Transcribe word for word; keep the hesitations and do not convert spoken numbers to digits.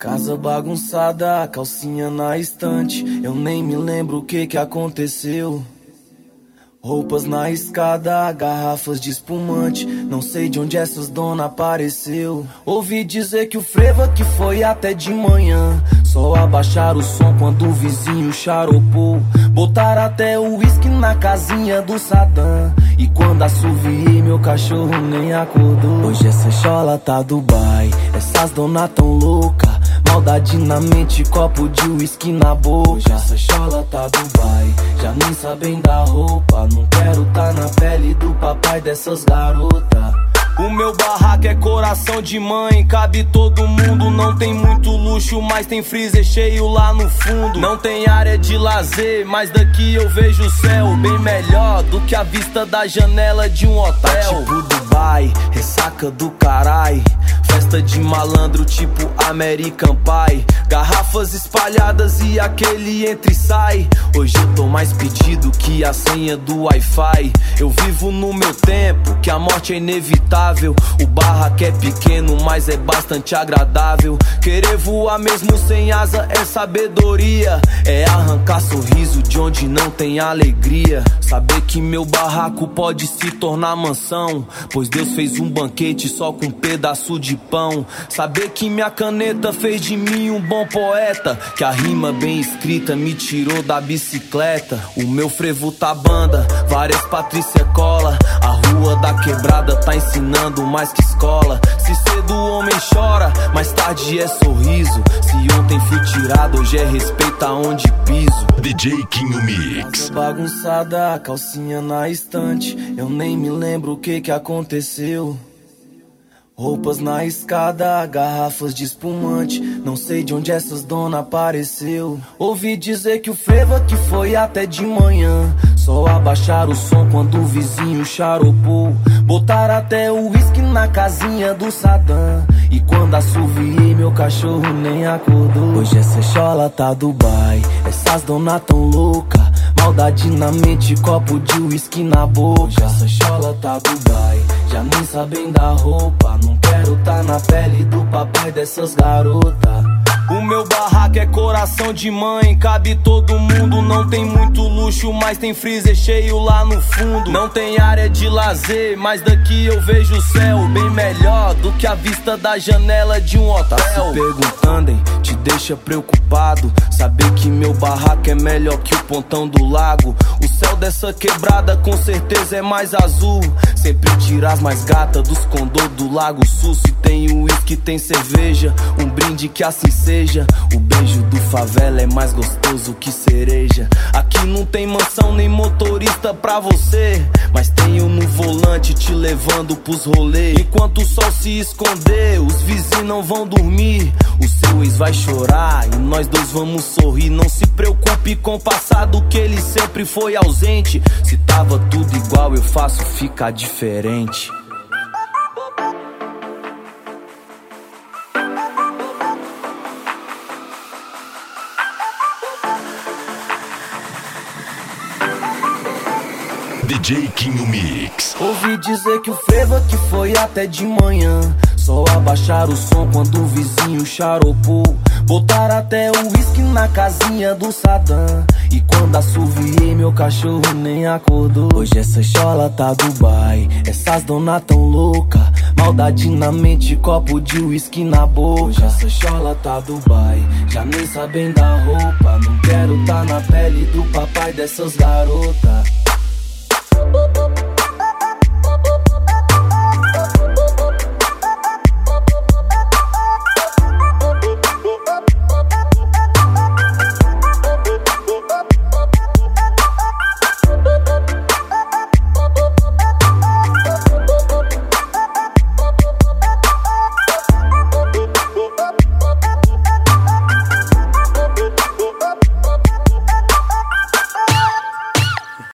Casa bagunçada, calcinha na estante. Eu nem me lembro o que que aconteceu. Roupas na escada, garrafas de espumante. Não sei de onde essas dona apareceu. Ouvi dizer que o frevo aqui foi até de manhã. Só abaixaram o som quando o vizinho charopou. Botaram até o uísque na casinha do Saddam. E quando assoviei, meu cachorro nem acordou. Hoje essa chola tá Dubai, essas dona tão louca. Maldade na mente, copo de uísque na boca. Hoje essa chola tá Dubai, já nem sabem da roupa. Não quero tá na pele do papai dessas garotas. O meu barraco é coração de mãe, cabe todo mundo. Não tem muito luxo, mas tem freezer cheio lá no fundo. Não tem área de lazer, mas daqui eu vejo o céu bem melhor do que a vista da janela de um hotel. Tá tipo Dubai, ressaca do carai. Festa de malandro tipo American Pie. Garrafas espalhadas e aquele entra e sai. Hoje eu tô mais pedido que a senha do Wi-Fi. Eu vivo no meu tempo, que a morte é inevitável. O barraco é pequeno, mas é bastante agradável. Querer voar mesmo sem asa é sabedoria. É arrancar sorriso de onde não tem alegria. Saber que meu barraco pode se tornar mansão, pois Deus fez um banquete só com um pedaço de pão. Saber que minha caneta fez de mim um bom poeta, que a rima bem escrita me tirou da bicicleta. O meu frevo tá banda, várias Patrícia cola. A rua da quebrada tá ensinando mais que escola. Se cedo o homem chora, mais tarde é sorriso. Se ontem fui tirado, hoje é respeito aonde piso. D J Kinho Mix. Casa bagunçada, calcinha na estante. Eu nem me lembro o que que aconteceu. Roupas na escada, garrafas de espumante. Não sei de onde essas dona apareceu. Ouvi dizer que o frevo aqui foi até de manhã. Só abaixaram o som quando o vizinho charopou. Botaram até o uísque na casinha do Saddam. E quando assoviei, meu cachorro nem acordou. Hoje essa chola tá Dubai, essas dona tão louca. Maldade na mente, copo de uísque na boca. Hoje essa chola tá Dubai, já nem sabem da roupa. Não quero tá na pele do papai dessas garotas. O meu barraco é coração de mãe, cabe todo mundo. Não tem muito luxo, mas tem freezer cheio lá no fundo. Não tem área de lazer, mas daqui eu vejo o céu bem melhor do que a vista da janela de um hotel. Tá se perguntando, hein? Te deixa preocupado saber que meu barraco é melhor que o pontão do lago. O céu dessa quebrada com certeza é mais azul. Sempre tira as mais gatas dos condô do Lago Sul. Se tem uísque, tem cerveja, um brinde que assim seja. O beijo do favela é mais gostoso que cereja. Aqui não tem mansão nem motorista pra você, mas tenho no volante te levando pros rolês. Enquanto o sol se esconder, os vizinhos não vão dormir. O seu ex vai chorar e nós dois vamos sorrir. Não se preocupe com o passado, que ele sempre foi ausente. Se tava tudo igual, eu faço ficar diferente. D J Kinho Mix. Ouvi dizer que o frevo aqui foi até de manhã. Só abaixaram o som quando o vizinho charopou. Botaram até o uísque na casinha do Saddam. E quando assoviei, meu cachorro nem acordou. Hoje essa chola tá Dubai, essas dona tão louca. Maldade na mente, copo de uísque na boca. Hoje essa chola tá Dubai, já nem sabem da roupa. Não quero tá na pele do papai dessas garotas.